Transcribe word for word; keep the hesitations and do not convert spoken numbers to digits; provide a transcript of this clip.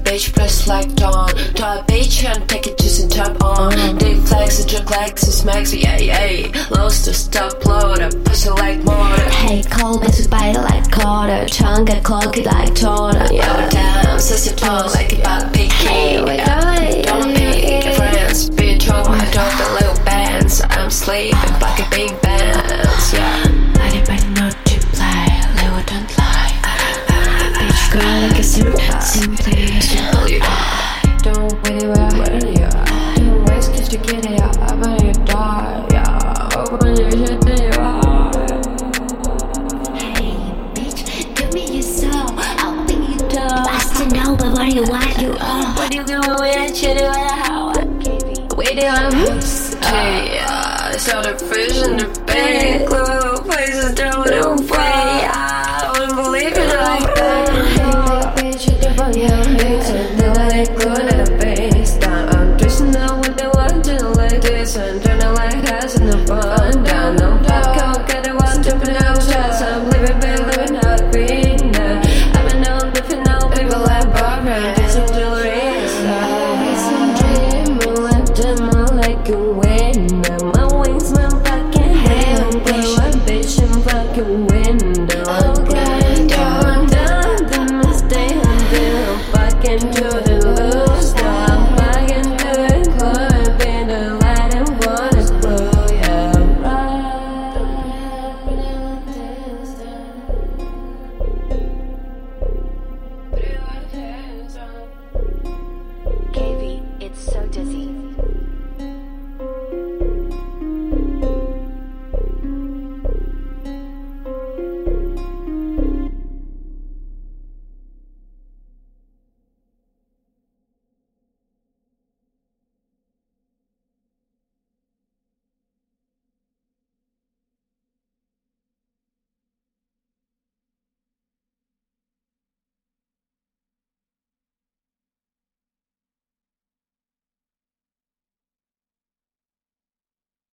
bitch, press like dawn. Top bitch and take it just and top on. Dick flex, it jerk legs, it smacks me, yeah, yeah. Lost to stop loader, push it like mortar. Hey, cold bitch, bite it like quarter. Tongue get cloaky like Jordan. Yo, damn, sissy tongue like a bad picky. Hey, we yeah. Don't be your friends, bitch, oh, I don't the little bands. I'm sleeping like a big bands, yeah. Anybody know to play, Leo don't lie. Bitch, girl, like a simple, simply Simple, you don't really wear when you are. Don't waste cause you get it out when you die, yeah. Open your shit then you are. Hey, bitch, give me your soul, I'll be your dog. Bust to know, but what do you want, you are. What do you do with that shit, what the hell? Wait till I'm loose. yeah, I saw the fish in the bank. Little places down the way. I wouldn't believe it like that. Hey, bitch, you do for your face. And then I glue to the base. Down, I'm dressing up with the one to like this. And turn the light house in the fun. Down, no pop, get the one jumping out shots. I'm living big, living out of being there. I've been known to know people like Barbara. Get some jewelry inside. Get some dream, moonlight, dim, like a window. My wings, my fucking hand. Blow a bitch in fucking window.